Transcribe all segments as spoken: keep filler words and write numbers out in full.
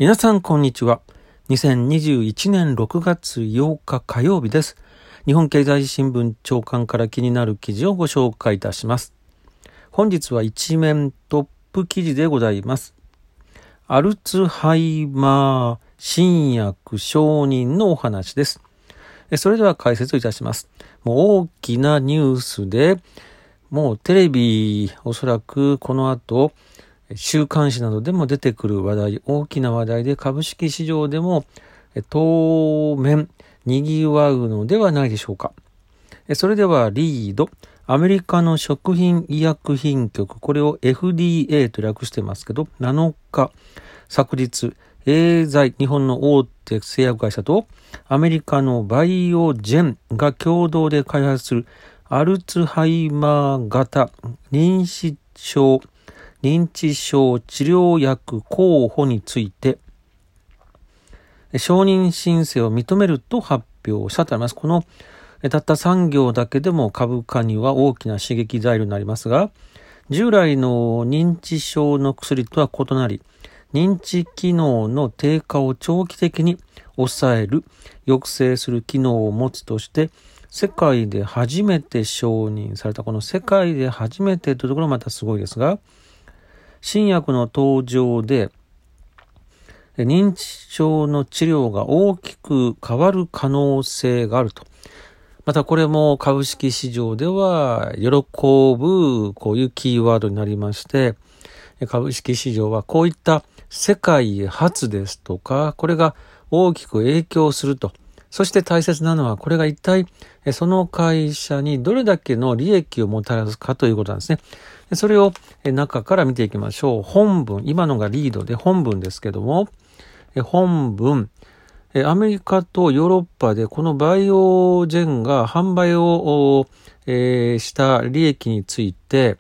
皆さんこんにちは。にせんにじゅういちねんろくがつようか火曜日です。日本経済新聞朝刊から気になる記事をご紹介いたします。本日は一面トップ記事でございます。アルツハイマー新薬承認のお話です。それでは解説をいたします。もう大きなニュースで、もうテレビ、おそらくこの後、週刊誌などでも出てくる話題、大きな話題で株式市場でも当面賑わうのではないでしょうか。それではリード、アメリカの食品医薬品局、これを エフディーエー と略してますけど、なのか、昨日、エーザイ、日本の大手製薬会社とアメリカのバイオジェンが共同で開発するアルツハイマー型認知症認知症治療薬候補について承認申請を認めると発表したとあります。このたったさん行だけでも株価には大きな刺激材料になりますが、従来の認知症の薬とは異なり、認知機能の低下を長期的に抑える、抑制する機能を持つとして、世界で初めて承認された、この世界で初めてというところがまたすごいですが、新薬の登場で認知症の治療が大きく変わる可能性があると。またこれも株式市場では喜ぶこういうキーワードになりまして、株式市場はこういった世界初ですとか、これが大きく影響すると。そして大切なのはこれが一体その会社にどれだけの利益をもたらすかということなんですね。それを中から見ていきましょう。本文、今のがリードで本文ですけども、本文、アメリカとヨーロッパでこのバイオジェンが販売をした利益について、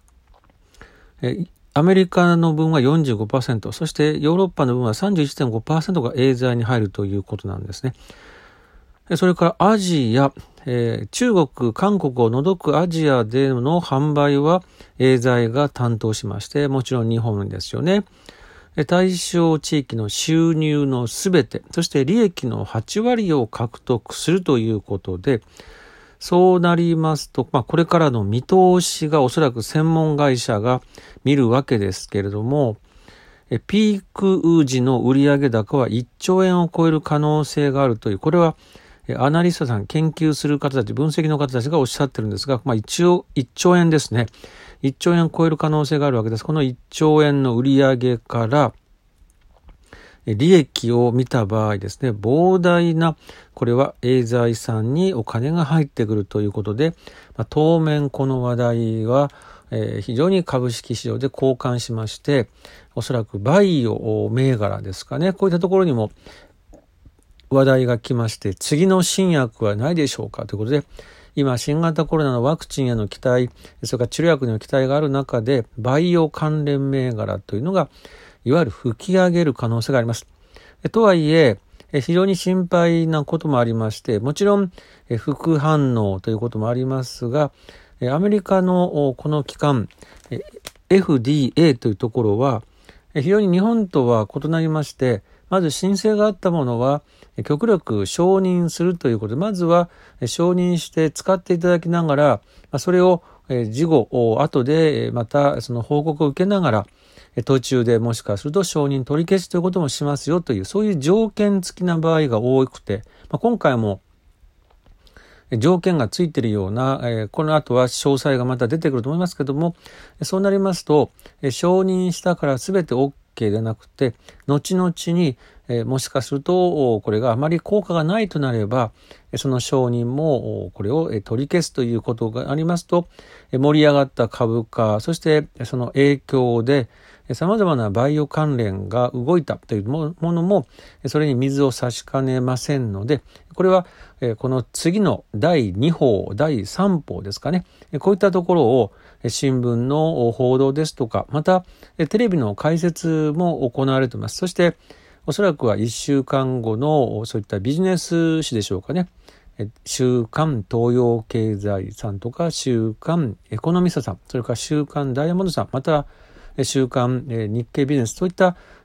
アメリカの分は よんじゅうごパーセント、そしてヨーロッパの分は さんじゅういちてんごパーセント がエーザイに入るということなんですね。それからアジア、えー、中国、韓国を除くアジアでの販売はエーザイが担当しまして、もちろん日本ですよね。対象地域の収入のすべて、そして利益のはちわりを獲得するということで、そうなりますと、まあ、これからの見通しがおそらく専門会社が見るわけですけれども、ピーク時の売上高はいっちょうえんを超える可能性があるという、これはアナリストさん、研究する方たち、分析の方たちがおっしゃってるんですが、まあ一応いっちょうえんですね。いっちょうえんを超える可能性があるわけです。このいっちょうえんの売上から利益を見た場合ですね、膨大な、これはエーザイさんにお金が入ってくるということで、まあ、当面この話題は、えー、非常に株式市場で交換しまして、おそらくバイオ銘柄ですかね、こういったところにも話題が来まして、次の新薬はないでしょうかということで、今新型コロナのワクチンへの期待、それから治療薬の期待がある中で、バイオ関連銘柄というのがいわゆる吹き上げる可能性があります。とはいえ、非常に心配なこともありまして、もちろん副反応ということもありますが、アメリカのこの機関 エフディーエー というところは非常に日本とは異なりまして、まず申請があったものは極力承認するということで、まずは承認して使っていただきながら、それを事後後でまたその報告を受けながら、途中でもしかすると承認取り消しということもしますよという、そういう条件付きな場合が多くて、今回も条件がついているような、この後は詳細がまた出てくると思いますけども、そうなりますと、承認したから全て OK でなくて、後々にもしかするとこれがあまり効果がないとなれば、その承認もこれを取り消すということがありますと、盛り上がった株価、そしてその影響で様々なバイオ関連が動いたというものもそれに水を差しかねませんので、これはこの次のだいに報、だいさん報ですかね、こういったところを新聞の報道ですとか、またテレビの解説も行われています。そしておそらくはいっしゅうかんごのそういったビジネス誌でしょうかね、週刊東洋経済さんとか週刊エコノミストさん、それから週刊ダイヤモンドさん、また週刊日経ビジネスといった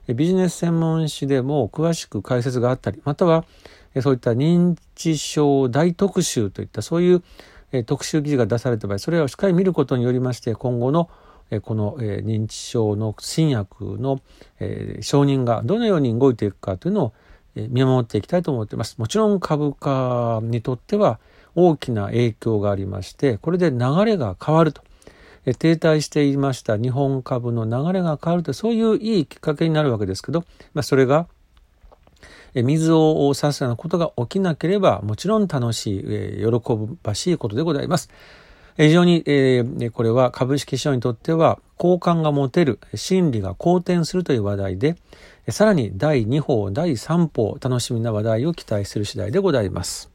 ビジネス専門誌でも詳しく解説があったり、またはそういった認知症大特集といったそういう特集記事が出された場合、それをしっかり見ることによりまして、今後のこの認知症の新薬の承認がどのように動いていくかというのを見守っていきたいと思っています。もちろん株価にとっては大きな影響がありまして、これで流れが変わると。停滞していました日本株の流れが変わると、そういういいきっかけになるわけですけど、まあ、それが水を差すようなことが起きなければ、もちろん楽しい、喜ばしいことでございます。非常に、えー、これは株式市場にとっては好感が持てる、心理が好転するという話題で、さらにだいに報、だいさん報、楽しみな話題を期待する次第でございます。